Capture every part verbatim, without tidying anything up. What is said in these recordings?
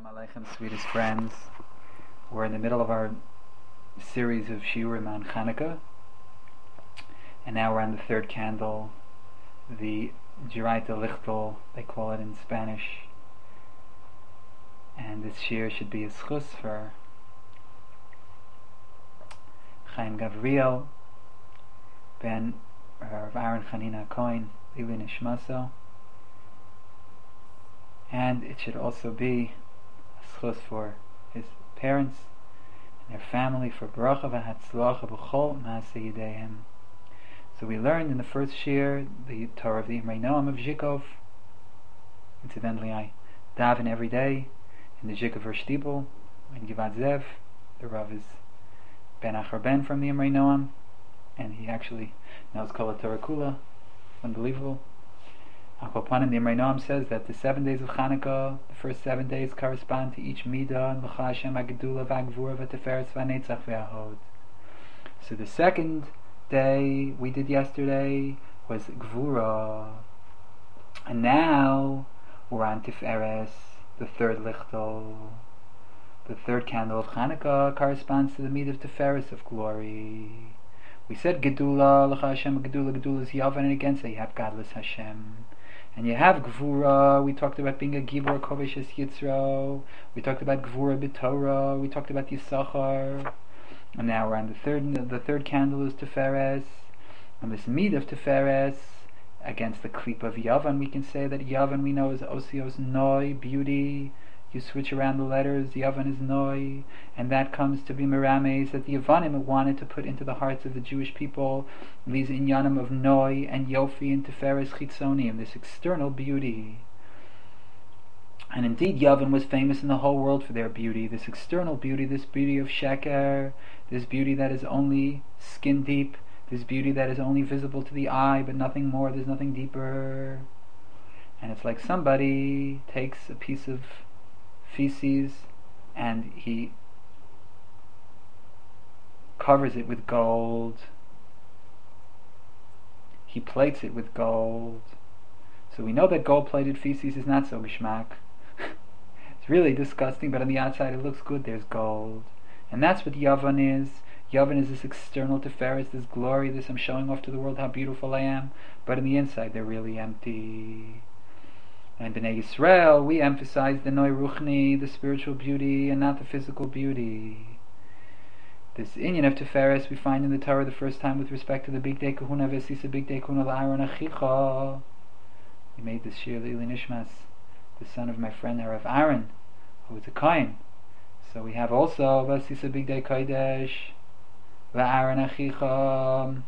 Shalom Aleichem, sweetest friends. We're in the middle of our series of Shiurim on Chanukah, and now we're on the third candle, the Jiraita Lichtel, they call it in Spanish. And this shiur should be a schus for Chaim Gavriel ben Rav Aaron Chanina Cohen, Lili Nishmaso. And it should also be a schus for his parents and their family, for Baruch v'hatzlacha b'chol ma'aseh yedeihem. So we learned in the first shiur the Torah of the Imrei Noam of Zhikov. Incidentally, I daven every day in the Zhikover Shtibel in Givat Zev. The Rav is Ben Achar Ben from the Imrei Noam, and he actually knows Kol HaTorah Kula. Unbelievable. Akopanim, the Imrei Noam says that the seven days of Chanukah, the first seven days correspond to each midah and l'cha Hashem ha'gedula v'ha'gvura v'teferes v'netzach v'ha'hod. So the second day we did yesterday was gvura, and now we're on Tiferes, the third lichtel. The third candle of Chanukah corresponds to the midah of Tiferes, of glory. We said gedula, l'cha Hashem ha'gedula, gedula is yavan, and again say you have godless Hashem. And you have Gvura. We talked about being a Givor Koveshes Yitzro. We talked about Gvura B'Torah. We talked about Yisachar. And now we're on the third. The third candle is Tiferes, and this mead of Tiferes against the Klip of Yavan. We can say that Yavan we know is Osios Noi, beauty. You switch around the letters, Yavan is Noi, and that comes to be Merames, that the Yavanim wanted to put into the hearts of the Jewish people these inyanim of Noi and Yofi and Tiferes Chitzonium, this external beauty. And indeed Yavan was famous in the whole world for their beauty, this external beauty, this beauty of Sheker, this beauty that is only skin deep, this beauty that is only visible to the eye but nothing more, there's nothing deeper. And it's like somebody takes a piece of feces and he covers it with gold, he plates it with gold. So we know that gold-plated feces is not so geschmack. It's really disgusting, but on the outside it looks good, there's gold. And that's what Yavan is. Yavan is this external Tiferes, this glory, this I'm showing off to the world how beautiful I am, but on the inside they're really empty. And in Bnei Yisrael, we emphasize the Noi Ruchni, the spiritual beauty, and not the physical beauty. This inyan of Tiferes we find in the Torah the first time with respect to the Big Day Kahuna Vesisa Big Day Kahuna La'aron Achicha. We made this shiur Lili Nishmas, the son of my friend Rav Aaron, who was a Kohen. So we have also Vesisa Big Day Kodesh, La'aron Achicha,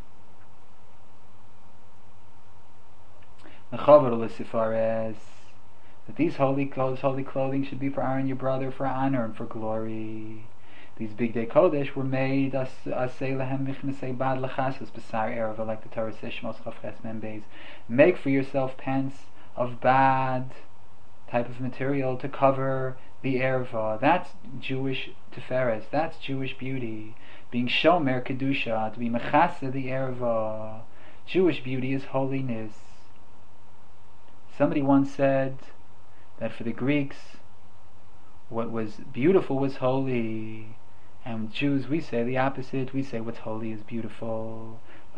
L'chavar L'sifares, that these holy clothes, holy clothing should be for Aaron your brother, for honor and for glory. These Big Day Kodesh were made as asay lehem michnasei bad lechasus b'sar erev, like the Torah says Shmos Chavches Mem Beis. Make for yourself pants of bad type of material to cover the erva. That's Jewish Tiferes. That's Jewish beauty. Being shomer kedusha, to be mechasa the erva. Jewish beauty is holiness. Somebody once said that for the Greeks, what was beautiful was holy, and Jews, we say the opposite. We say what's holy is beautiful.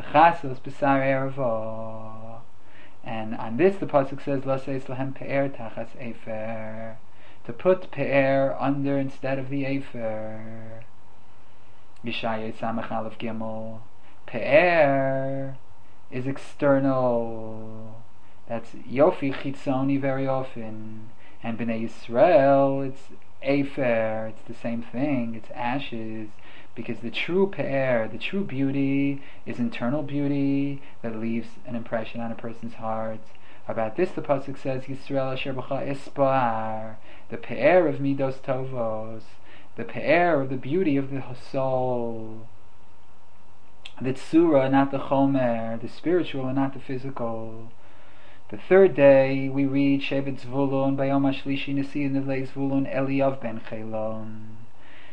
And on this the pasuk says, "Laseis pe'er tachas efer," to put pe'er under instead of the efer. Yeshaya Samach Aleph Gimel. Pe'er is external. That's Yofi Chitzoni very often. And Bnei Yisrael, it's Efer, it's the same thing, it's ashes. Because the true Pe'er, the true beauty, is internal beauty that leaves an impression on a person's heart. About this the pasuk says, Yisrael Asher B'cha Espar, the Pe'er of Midos Tovos, the Pe'er of the beauty of the soul. The Tzura, not the Chomer, the spiritual and not the physical. The third day we read Shevet Zvulun Bayom Hashlishi Nasi Nivlei Zvulun Eliyav ben Chelon,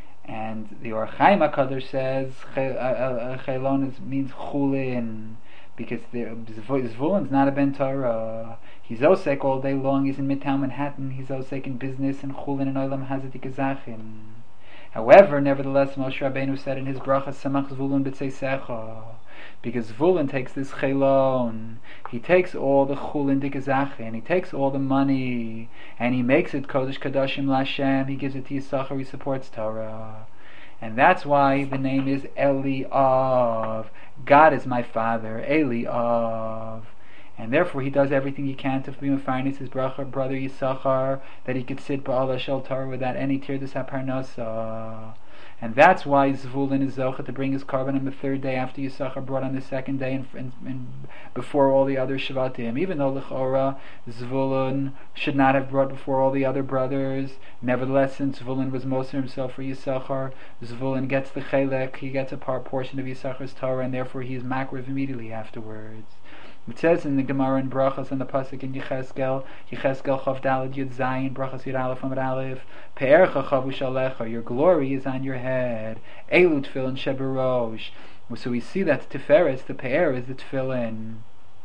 and the Or Chaim HaKadosh says Chelon means Chulin, because Zvulun's not a Ben Torah. He's osek all day long. He's in Midtown Manhattan. He's osek in business and chulin and olam hazet ikazachin. However, nevertheless, Moshe Rabbeinu said in his bracha, Samach Zvulun b'tzeisecha, because Zvulun takes this chelon, he takes all the chulin dikazachin, he takes all the money, and he makes it kodesh kadashim l'Hashem. He gives it to Yisachar. He supports Torah. And that's why the name is Eliav. God is my father, Eliav. And therefore he does everything he can to be mefarnes his brother Yisachar, that he could sit ba'ala shel Torah without any tirdas haparnasa. And that's why Zvulun is zocha to bring his carbon on the third day after Yisachar brought on the second day and, and, and before all the other Shvatim. Even though L'chora Zvulun should not have brought before all the other brothers, nevertheless, since Zvulun was moser himself for Yisachar, Zvulun gets the chelek, he gets a part portion of Yisachar's Torah, and therefore he is makriv immediately afterwards. It says in the Gemara in Brachas and the pasuk in Yecheskel, Yecheskel Chav Daled Yud Zayin, Brachas Yud Aleph Amud Aleph, Pe'ercha Chavu Shalecha, your glory is on your head. Elu Tefillin Sheberosh. So we see that Tiferes, the Pe'er, is the Tefillin.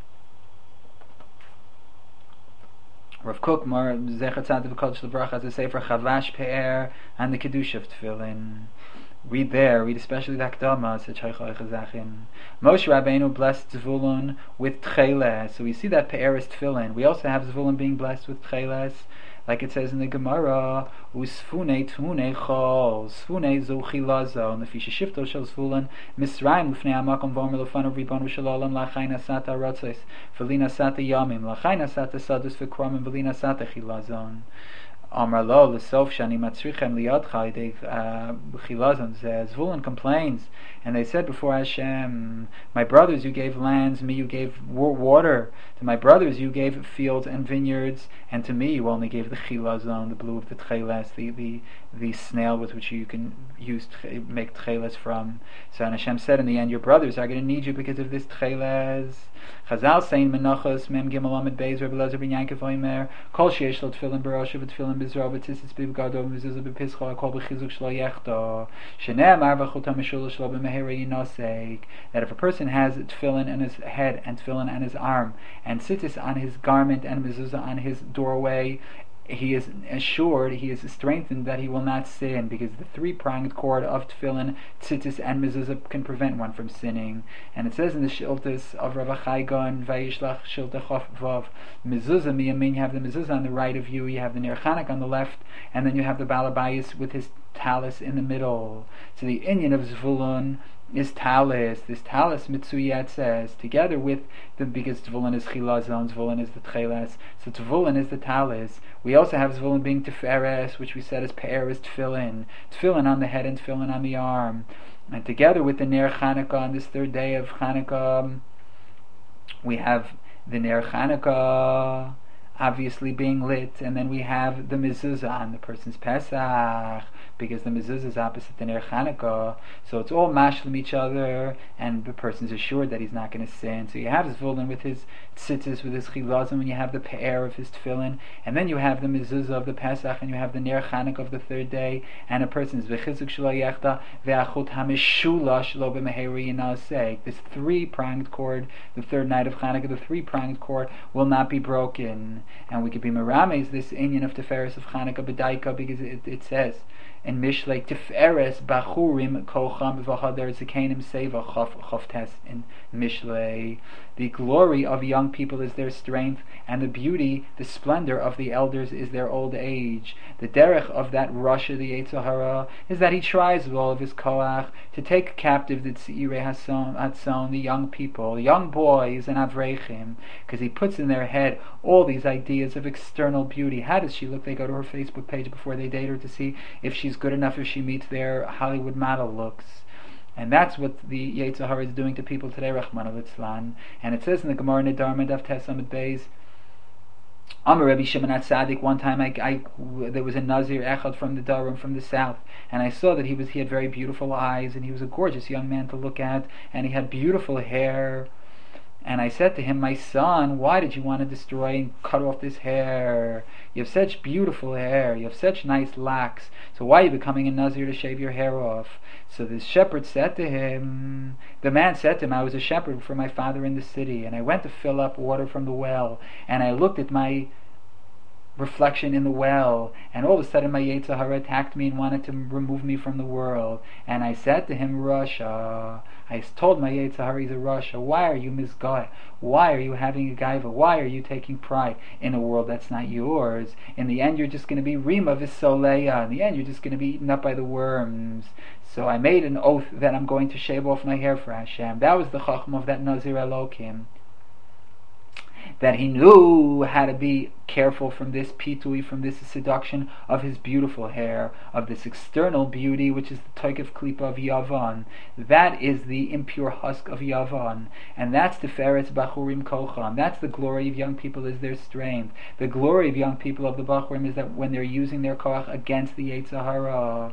Rav Kukmar, Zecher Tzaddik V'Kodesh L'Bracha, has a sefer Chavash Pe'er and the Kiddush of Tefillin. Read there, read especially the Akdama, said Shaycha Echazachin. Moshe Rabbeinu blessed Zvulun with Tcheles. So we see that Pe'er is Tefillin. We also have Zvulun being blessed with Tcheles, like it says in the Gemara, Usfune Tmune Chol, Sfune Zochi Lazo, and the Fisha Shifto Shel Zvulun, Misraim Lefnei Amakom Vomer Lefanu Ribonu Shalom, Lachai Nasata Rotzos, Velina Sata Yamim, Lachai Nasata Sadus V'Kromim, Velina Sata Chilazon. Amar lo l'sof shani matzrichem liyadcha they chilazon says Zvulun complains, and they said before Hashem, my brothers you gave lands, me you gave water. To my brothers you gave fields and vineyards, and to me you only gave the chilazon, the blue of the tcheles, the the the snail with which you can use to make tcheles from. So and Hashem said in the end, your brothers are going to need you because of this tcheles. Chazal saying Menachos Mem Gimel Amid Beis Rebbe Lezer Ben Yankov Oimer Kol Sheish Lo Tefillin Baroshav Tefillin Bizrov Tzitzis Bivgado Mezuzah Bepischa Kol Bechizuk Shlo Yechto Shene'emar V'chutam Meshul Shlo B'Mehera Yinosek, that if a person has tefillin on his head and tefillin on his arm and tzitzis on his garment and mezuzah on his doorway, he is assured, he is strengthened that he will not sin, because the three-pronged cord of tefillin, tzitzis, and mezuzah can prevent one from sinning. And it says in the Shiltas of Rav Achai Gon, Vayishlach Shilta Chof Vav, mezuzah miyamin, you have the mezuzah on the right of you, you have the Ner Chanuk on the left, and then you have the Balabayis with his talis in the middle. So the inyan of Zvulun is talis. This talis mitzuyat says, together with the, because Zvulun is chilazon, Zvulun is the tcheles, so Zvulun is the talis. We also have Zvulun being teferes, which we said is pe'er, is tefillin, tefillin on the head and tefillin on the arm. And together with the Ner Chanukah on this third day of Chanukah, we have the Ner Chanukah obviously being lit, and then we have the mezuzah on the person's Pesach, because the mezuzah is opposite the Ner Chanukah, so it's all mashlim each other, and the person's assured that he's not going to sin. So you have Zvulun with his tzitzis, with his chilazim, and you have the pe'er of his tefillin, and then you have the mezuzah of the Pesach, and you have the Ner Chanukah of the third day, and a person's v'chizuk shelo yechta ve'achut hamishulash lo b'meheri yinasek. This three-pronged cord, the third night of Chanukah, the three-pronged cord will not be broken. And we could be merames this inyan of Tiferes of Chanukah b'daika, because it, it says in Mishlei Tiferes Bachurim Kocham V'Hader Zekanim Seva Chof Tes in Mishlei. The glory of young people is their strength, and the beauty, the splendor of the elders is their old age. The derech of that Rasha, the Yetzer Hara, is that he tries with all of his koach to take captive the Tzirei Hatzon, the young people, young boys and Avrechim, because he puts in their head all these ideas of external beauty. How does she look? They go to her Facebook page before they date her to see if she's good enough, if she meets their Hollywood model looks. And that's what the Yetzer Hara is doing to people today, Rachmana litzlan. And it says in the Gemara Nedarim Daf Tes Amud Beis, Amar Rabbi Shimon HaTzadik, one time I, I, there was a Nazir Echad from the Darum, from the south, and I saw that he was he had very beautiful eyes, and he was a gorgeous young man to look at, and he had beautiful hair. And I said to him, my son, why did you want to destroy and cut off this hair? You have such beautiful hair, you have such nice locks, so why are you becoming a Nazir to shave your hair off? So this shepherd said to him, the man said to him, I was a shepherd for my father in the city, and I went to fill up water from the well, and I looked at my reflection in the well, and all of a sudden my Yetzer Hara attacked me and wanted to remove me from the world. And I said to him, Rasha, I told my Yetzer Hara, he's a Rasha, why are you misguided? Why are you having a gaiva? Why are you taking pride in a world that's not yours? In the end, you're just going to be Rima Visoleya. In the end, you're just going to be eaten up by the worms. So I made an oath that I'm going to shave off my hair for Hashem. That was the chacham of that Nazir Elokim, that he knew how to be careful from this pitui, from this seduction of his beautiful hair, of this external beauty, which is the toikev klipa of Yavan. That is the impure husk of Yavan, and that's the Tiferes Bachurim Kocham. That's the glory of young people, is their strength. The glory of young people of the Bachurim is that when they're using their koach against the Yetzer Hara,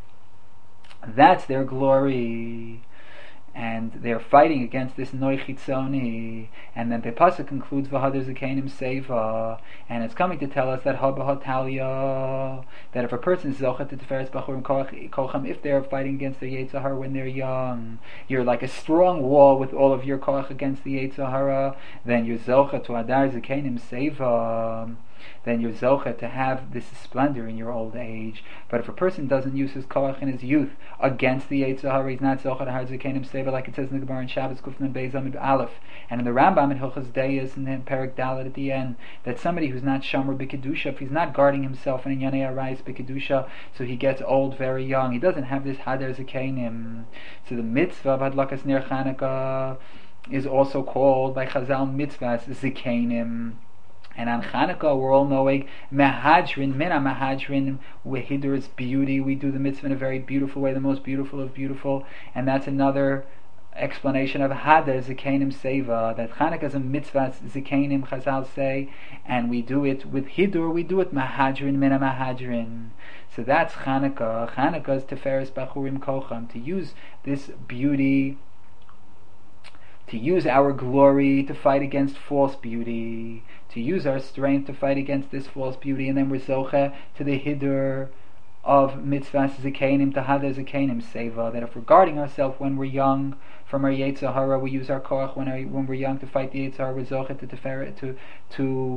that's their glory. And they're fighting against this Noi Chitzoni. And then the pasuk concludes V'hadar Zekanim Seva, and it's coming to tell us that Haba Hatalia, that if a person is Zochet to Tiferes Bachurim Kocham, if they're fighting against their Yetzer Hara when they're young, you're like a strong wall with all of your koach against the Yetzer Hara, then you're Zochet to Hadar Zekanim Seva, then you're zochet to have this splendor in your old age. But if a person doesn't use his koach in his youth against the Yetzer Hara, he's not zochet to have zekanim seva, like it says in the Gemara in Shabbos Kufnan Beis Amud Aleph, and in the Rambam in Hilchos Deis and then Perek Dalet at the end, that somebody who's not shomer b'kedusha, if he's not guarding himself in Yanei Arayis b'kedusha, so he gets old very young, he doesn't have this hadar zekanim. So the mitzvah of hadlakas ner Chanukah is also called by Chazal mitzvahs zekanim. And on Chanukah, we're all knowing Mahadrin, Mina Mahadrin, Wehidur's beauty. We do the mitzvah in a very beautiful way, the most beautiful of beautiful. And that's another explanation of Hadar Zekanim Seva, that Chanukah is a mitzvah, Zekanim, Chazal say, and we do it with Hidur, we do it Mahadrin, Mina Mahadrin. So that's Chanukah. Chanukah is Tiferes Bachurim Kocham, to use this beauty, to use our glory to fight against false beauty, to use our strength to fight against this false beauty, and then we're zoche to the hidur of mitzvahs zekanim, to hadar zekanim seva, that if we're guarding ourselves when we're young from our Yetzer Hara, we use our koach when, our, when we're young to fight the Yetzer Hara, we're zoche to tefer, to to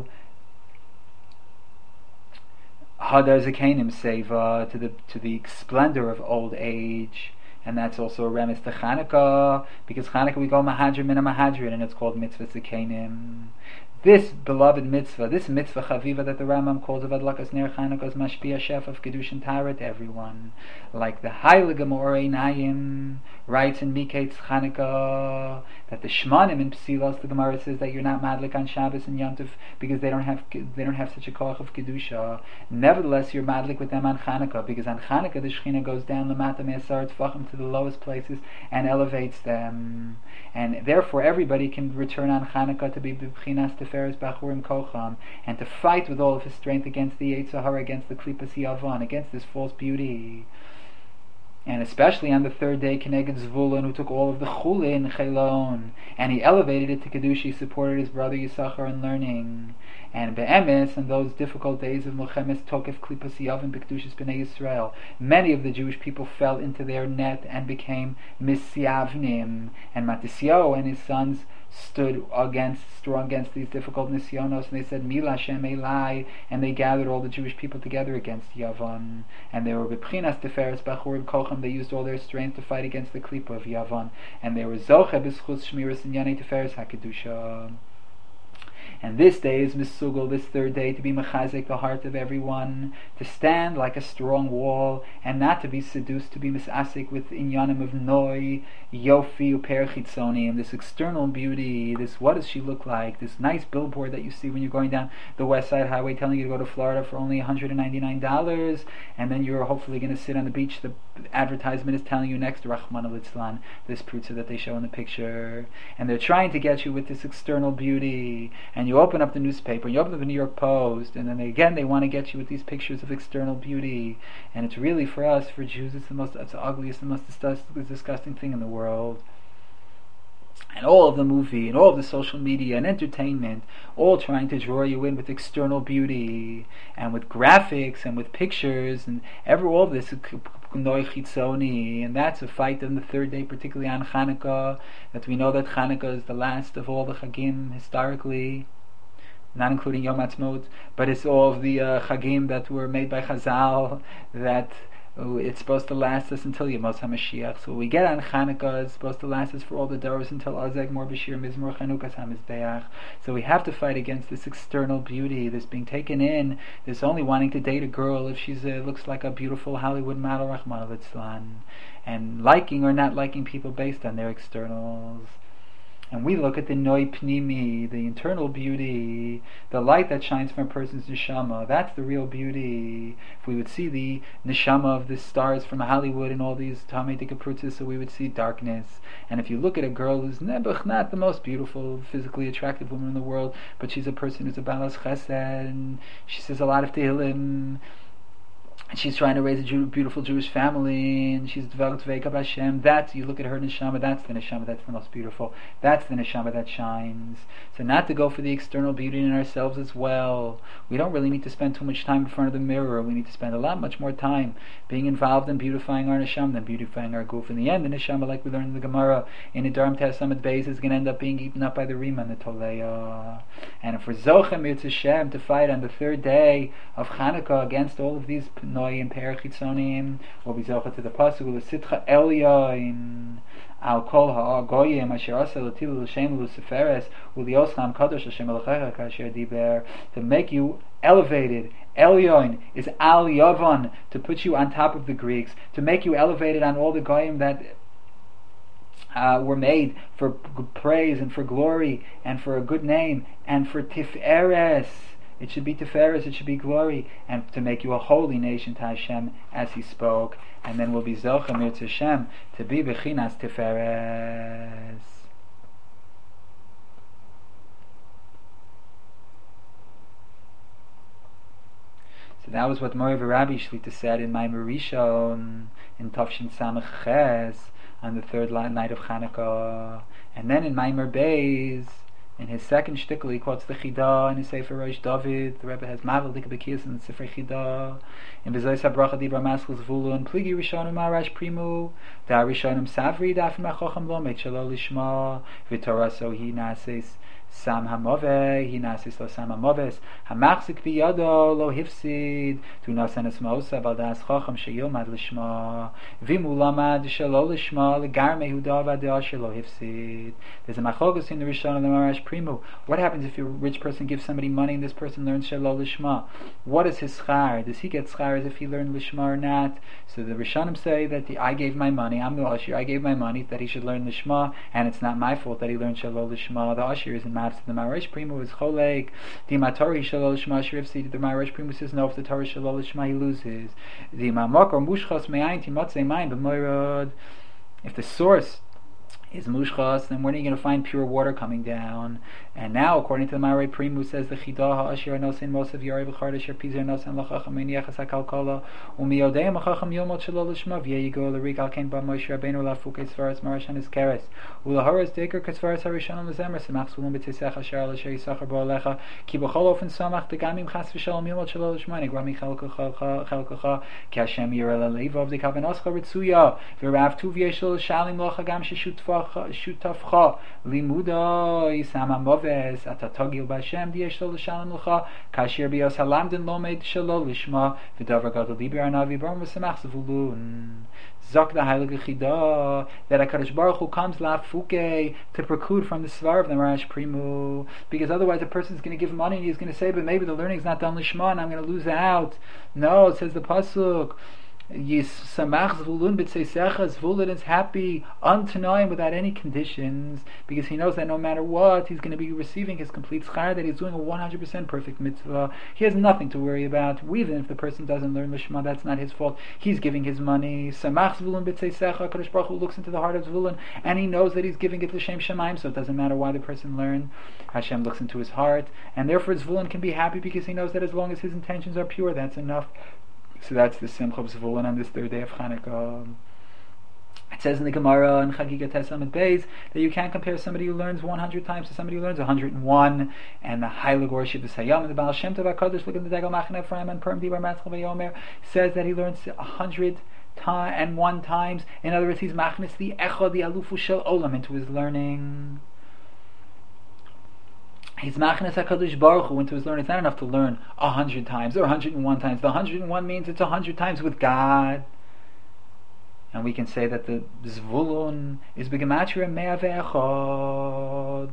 hadar zekanim seva, to the to the splendor of old age. And that's also a remes to Chanukah, because Chanukah we go Mahadrin Mina Mahadrin, and it's called Mitzvah Zekanim. This beloved mitzvah, this mitzvah chaviva that the Rambam calls of Adlakas Ner Chanukah, is mashpia shef of Kedushin and Tara to everyone. Like the Heilige Morei Nayim writes in Miketz Chanukah that the Shmanim in Psilos, the Gemara says that you're not madlik on Shabbos and Yom Tov because they don't have they don't have such a koach of Kedusha. Nevertheless, you're madlik with them on Chanukah, because on Chanukah the Shechina goes down Lamata Me'asar Tfachim to the lowest places and elevates them. And therefore everybody can return on Chanukah to be b'chinas Tiferes Bachurim Kocham, and to fight with all of his strength against the Yetzer Hara, against the Klipas Yavan, against this false beauty. And especially on the third day, Keneged Zvulun, who took all of the Chulin Chelon, and he elevated it to Kedusha, he supported his brother Yisachar in learning. And Be'emes, in those difficult days of Milchemes Tokef Klipas Yavan B'Kedushas B'nai Yisrael, many of the Jewish people fell into their net and became Misyavnim. And Matisyahu and his sons stood against, strong against these difficult nisyonos, and they said Mila Hashem Elai, and they gathered all the Jewish people together against Yavan, and they were b'pchinas Tiferes Bachurim Kocham. They used all their strength to fight against the klipa of Yavan, and they were zoche b'schus shmiras and yanei Tiferes HaKedusha. And this day is Misugel, this third day, to be mechazik the heart of everyone, to stand like a strong wall, and not to be seduced, to be misasik with inyanim of noi, yofi, uper chitzoni, and this external beauty, this what does she look like, this nice billboard that you see when you're going down the West Side Highway telling you to go to Florida for only one hundred ninety-nine dollars, and then you're hopefully going to sit on the beach. The advertisement is telling you next to Rahman al-Itzlan, this prutza that they show in the picture, and they're trying to get you with this external beauty. And you open up the newspaper, you open up the New York Post, and then they, again they want to get you with these pictures of external beauty. And it's really, for us, for Jews, it's the most, it's the ugliest, the most disgusting thing in the world. and all of the movie and all of the social media and entertainment, all trying to draw you in with external beauty and with graphics and with pictures and every all of this noi chitzoni, and that's a fight on the third day, particularly on Hanukkah, that we know that Hanukkah is the last of all the Chagim historically, not including Yom Ha'atzmaut, but it's all of the uh, Chagim that were made by Chazal, that uh, it's supposed to last us until Yemos HaMashiach. So we get on Chanukah, it's supposed to last us for all the doors until Azeg Mor B'Shir Mizmor Chanukas HaMizbeach. So we have to fight against this external beauty, this being taken in, this only wanting to date a girl if she uh, looks like a beautiful Hollywood model, Rahman al-Islam, and liking or not liking people based on their externals. And we look at the Noi Pnimi, the internal beauty, the light that shines from a person's neshama. That's the real beauty. If we would see the neshama of the stars from Hollywood and all these Tamei Dikaprutzis, so we would see darkness. And if you look at a girl who's nebuch, not the most beautiful, physically attractive woman in the world, but she's a person who's a balas chesed, and she says a lot of tehillim, and she's trying to raise a Jew, beautiful Jewish family, and she's developed Veikab Hashem. That's, you look at her neshama, that's the neshama that's the most beautiful. That's the neshama that shines. So not to go for the external beauty in ourselves as well. We don't really need to spend too much time in front of the mirror. We need to spend a lot, much more time being involved in beautifying our neshama than beautifying our goof. In the end, the neshama, like we learned in the Gemara, in the Dharm Tesamad Beis, is going to end up being eaten up by the Rima and the Toleya. And if we're Zochem Yitz Hashem to fight on the third day of Chanukah against all of these Noi and Per Chitzonim, we'll be Zocha to the Pasuk, L'sitcha Elyoin, Al Kol Ha'agoyim, Asher Asa L'tilu L'Shem L'Seferes, U'Lioscham Kadosh Hashem Elochecha Kasher Diber, to make you elevated. Elyon is Al Yavon, to put you on top of the Greeks, to make you elevated on all the Goyim that Uh, were made for g- praise and for glory and for a good name and for Tiferes. It should be Tiferes, it should be glory, and to make you a holy nation to Hashem as He spoke. And then we'll be Zochem Yitz Hashem to be Bechinas Tiferes. So that was what Mori V'Rabbi Shlita said in my Marishon in Tafshin Samach Ches on the third night of Chanukah. And then in Maimer Beis, in his second shtickle, he quotes the Chidah in his Sefer Rosh David. The Rebbe has Mavel Dik Bekiyas in the Sefer Chidah. In Bezois HaBracha Dibra Maschus Zvulun, Pligi Rishonim Marash Primu, Da Rishonim Savri Dafim HaChocham Lomet Shelo Lishma, V'Torah So Hi Nases Sam Hamove, Hi Nases Lo Sam Hamoves, Hamachzik Biyado Lo Hifsid, Tu Nasenes Mosa Baldas Chocham Sheyilmad Lishma, Vimulamad Shelo Lishma, Legar Mehuda Vada Shelo Hifsid. There's a Machogus in the Rishonim the Marash Primu. What happens if your rich person gives somebody money and this person learns Shelo Lishma? What is his schar? Does he get schar as if he learned Lishma or not? So the Rishonim say that the, I gave my money, I'm the Ashir, I gave my money, that he should learn Lishma, and it's not my fault that he learned Shelo Lishma. The Ashir is in Maps. The Marash Primu is Cholek. The Matori Shelo Lishma Shirifsi. The Marash Primu says no, if the Torah Shelo Lishma he loses. The Mamok or Mushchos Me'ayin Timotzei Mayim B'Moirod. If the source is mushchas, then when are you going to find pure water coming down? And now, according to the Marei Primu, says the Chidah Ha'ashir Nosin Mosav Yarei V'chard Asher Pizer Nosin L'chacham Meniachas HaKalkala U'miyodeim HaChacham Yomot Shelo Lishma V'yeyigo L'rik Al Ken Ba Moshe Rabbeinu L'afukei Svaras Marashan Iskeres U'lahoras Deker K'Svaras HaRishonim L'zemer Semach Zulum B'Tzeisech Asher Al Asher Yisachar Ba'alecha Ki B'chol Ofen Samach Degamim Chas V'Shalom Yomot Shelo Lishma Nigrami Chelkocha Ki Hashem Yireh L'Leivov D'Kavanoscha Ritzuya V'Rav Tuv Yeshel Shalim Locha Gam Sheshutva Shutafcha Limuda Isama Moves Atatogil Bashem Dieshlo L'Shalom L'cha Kasher Bios Halamdin Lomed Shelo Lishma V'Davar Gadol Diber Anavi Barum V'Semach Zvulun. Zok the Heilige Chidah that HaKadosh Baruch Hu comes La'Fuke to preclude from the Svar of the Marash Primu, because otherwise a person is going to give money and he's going to say, but maybe the learning is not done Lishma and I'm going to lose out. No, it says the Pasuk, Yisamach Zvulun b'tzeisecha, Zvulun is happy untanoim without any conditions, because he knows that no matter what he's going to be receiving his complete schar, that he's doing a one hundred percent perfect mitzvah. He has nothing to worry about. Even if the person doesn't learn Lishma, that's not his fault. He's giving his money. Samach Zvulun b'tzeisecha, Kadosh Baruch Hu looks into the heart of Zvulun and he knows that he's giving it l'shem shemaim, so it doesn't matter why the person learned. Hashem looks into his heart, and therefore Zvulun can be happy because he knows that as long as his intentions are pure, that's enough. So that's the Simcha of Zvulun on this third day of Chanukah. It says in the Gemara in Chagiga Tesamid Beis that you can't compare somebody who learns one hundred times to somebody who learns one hundred one. And the Heilig worship of Hayam and the Baal Shem Tov HaKadosh, look at the Degel Machaneh Ephraim and Purim Dibar Matzchel Vayomer, says that he learns one hundred time and one times. In other words, he's machnis the Echad, the Alufu Shel Olam, into his learning. He's machnes HaKadosh Baruch Hu into his learning. It's not enough to learn a hundred times or a hundred and one times. The hundred and one means it's a hundred times with God. And we can say that the Zvulun is B'gematria Mea Ve'echad.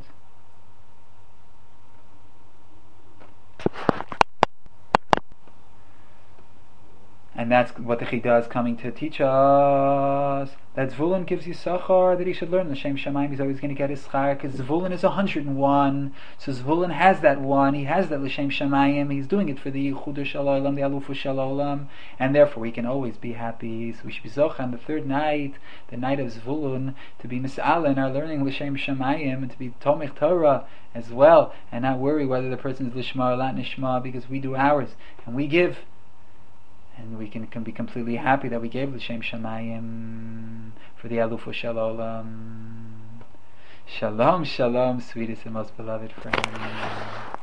And that's what the Chidah is coming to teach us. That Zvulun gives you Sachar, that he should learn. L'Shem Shamayim, he's always going to get his Schar, because Zvulun is one hundred and one. So Zvulun has that one, he has that L'Shem Shamayim, he's doing it for the Yichudah Shel Olam, the Alufu Shel Olam, and therefore we can always be happy. So we should be Zoch on the third night, the night of Zvulun, to be Mis'ala in our learning L'Shem Shamayim, and to be Tomich Torah as well, and not worry whether the person is Lishma or Lat Nishma, because we do ours, and we give. And we can, can be completely happy that we gave L'Shem Shamayim for the Alufu Shel Olam. Shalom, shalom, sweetest and most beloved friend.